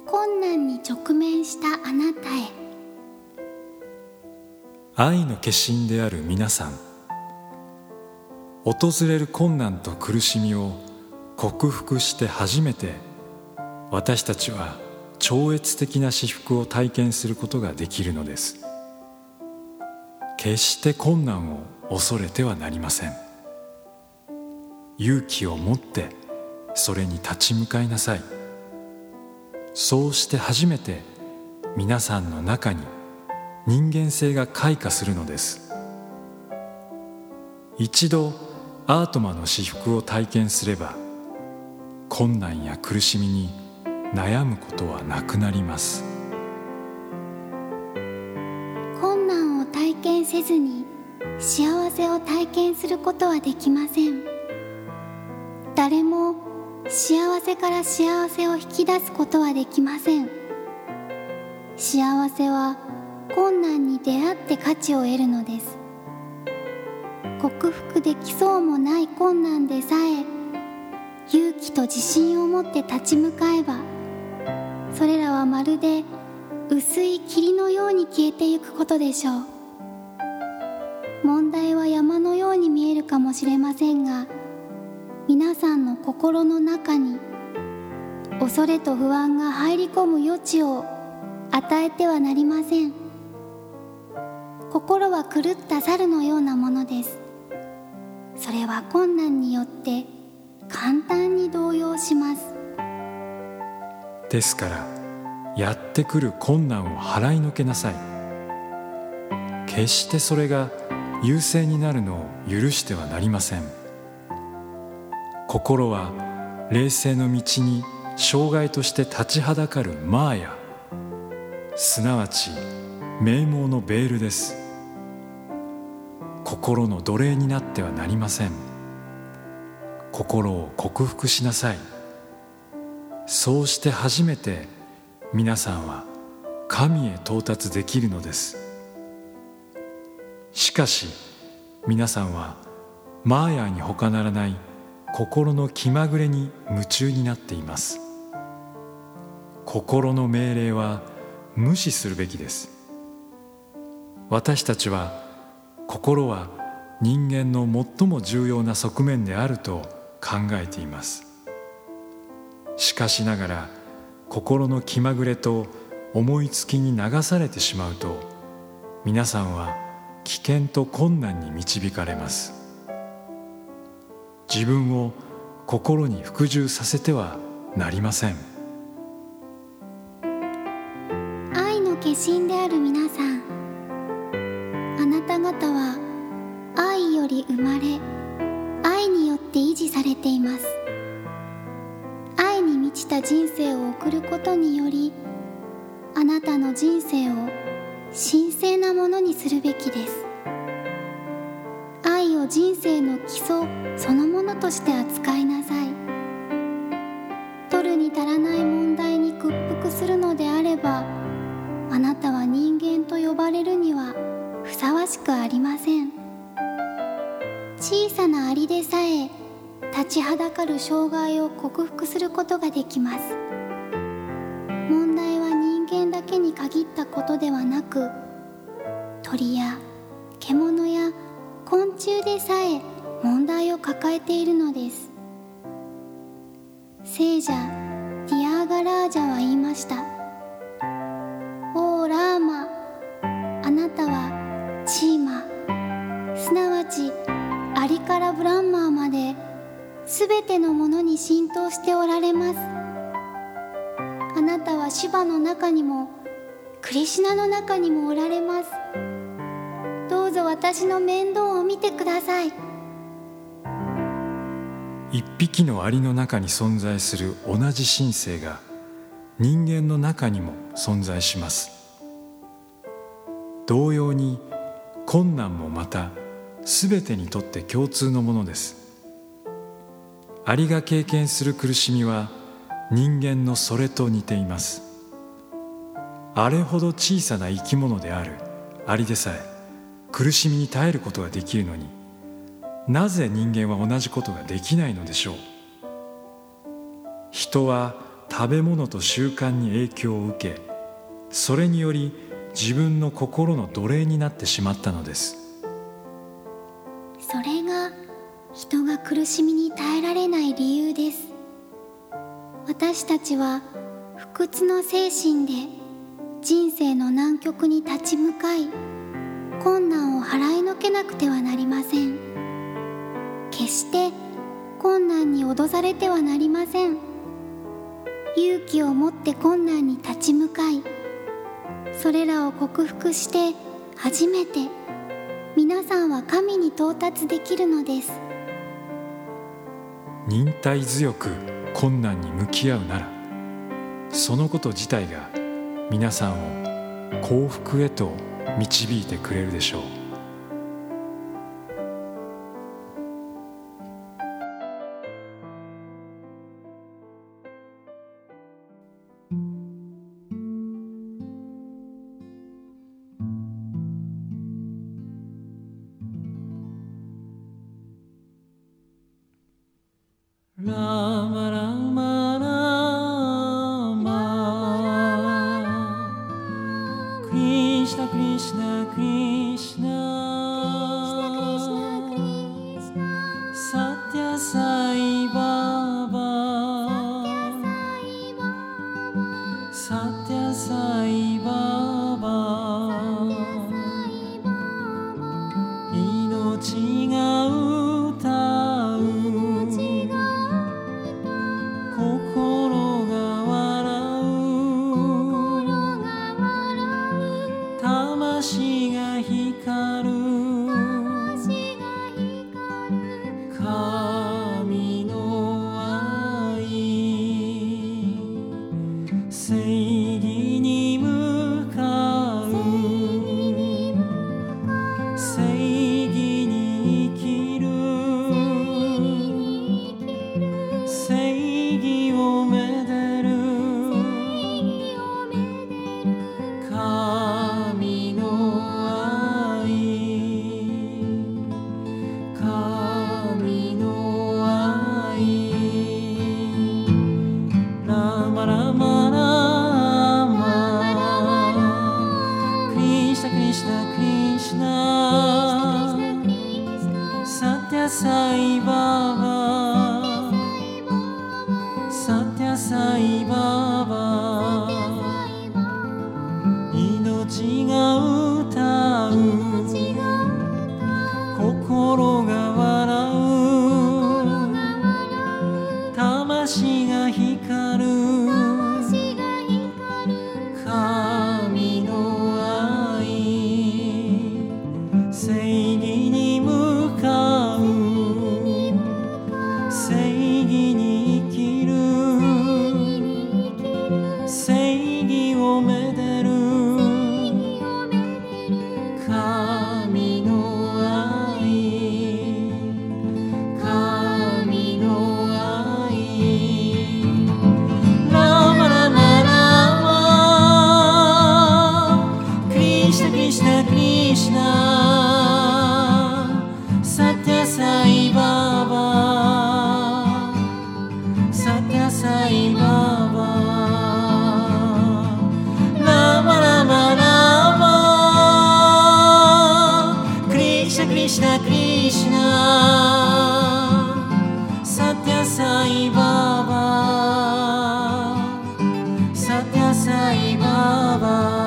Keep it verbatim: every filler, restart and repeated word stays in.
困難に直面したあなたへ。 愛の化身である皆さん、訪れる困難と苦しみを克服して初めて私たちは超越的な至福を体験することができるのです。決して困難を恐れてはなりません。勇気を持ってそれに立ち向かいなさい。そうして初めて皆さんの中に人間性が開花するのです。一度アートマの至福を体験すれば、困難や苦しみに悩むことはなくなります。 困難を体験せずに幸せを体験することはできません。誰も幸せから幸せを引き出すことはできません。幸せは困難に出会って価値を得るのです。克服できそうもない困難でさえ勇気と自信を持って立ち向かえば、それらはまるで薄い霧のように消えてゆくことでしょう。問題は山のように見えるかもしれませんが、皆さんの心の中に恐れと不安が入り込む余地を与えてはなりません。心は狂った猿のようなものです。それは困難によって簡単に動揺します。 ですからやってくる困難を払いのけなさい。決してそれが優勢になるのを許してはなりません。心は霊性の道に障害として立ちはだかるマーヤ、すなわち名望のベールです。心の奴隷になってはなりません。心を克服しなさい。そうして初めて皆さんは神へ到達できるのです。しかし皆さんはマーヤに他ならない心の気まぐれに夢中になっています。心の命令は無視するべきです。私たちは心は人間の最も重要な側面であると考えています。しかしながら心の気まぐれと思いつきに流されてしまうと、皆さんは危険と困難に導かれます。自分を心に服従させてはなりません。 愛の化身である皆さん、あなた方は愛より生まれ、愛によって維持されています。愛に満ちた人生を送ることにより、あなたの人生を神聖なものにするべきです。愛を人生の基礎そのものとして扱いなさい。取るに足らない問題に屈服するのであれば、あなたは人間と呼ばれるにはふさわしくありません。小さなアリでさえ立ちはだかる障害を克服することができます。問題は人間だけに限ったことではなく、鳥や獣や昆虫でさえ問題を抱えているのです。聖者ディアーガラージャは言いました。おーラーマ、あなたはチーマ、すなわちアリからブランマーまで、すべてのものに浸透しておられます。あなたはシュバの中にもクリシュナの中にもおられます。どうぞ私の面倒を見てください。 一匹のアリの中に存在する同じ神性が人間の中にも存在します。同様に困難もまたすべてにとって共通のものです。アリが経験する苦しみは人間のそれと似ています。あれほど小さな生き物であるアリでさえ苦しみに耐えることができるのに、なぜ人間は同じことができないのでしょう。人は食べ物と習慣に影響を受け、それにより自分の心の奴隷になってしまったのです。 それが人が苦しみに耐えられない理由です。私たちは不屈の精神で人生の難局に立ち向かい、困難を払いのけなくてはなりません。決して困難に脅されてはなりません。勇気を持って困難に立ち向かい、それらを克服して初めて皆さんは神に到達できるのです。 忍耐強く困難に向き合うなら、そのこと自体が皆さんを幸福へと導いてくれるでしょう。 ラマラマラマクリシナクリシナクリシナサティアサイババサティアサイババ命が歌う心が笑う魂が光る神の愛正義に向かう正義に生きる正義をめでる神の愛神の愛ラマラマラマクリシナクリシナクリシナサティアサイババサティアサイババ命が歌う心が笑う魂が光る神の愛正義に向かう正義に生きる正義をめでる神の愛神の愛ラマラマラマクリシナクリシナクリシナサティアサイババサティアサイババラマラマラマクリシナクリシナクリシナサティアサイババサティアサイババ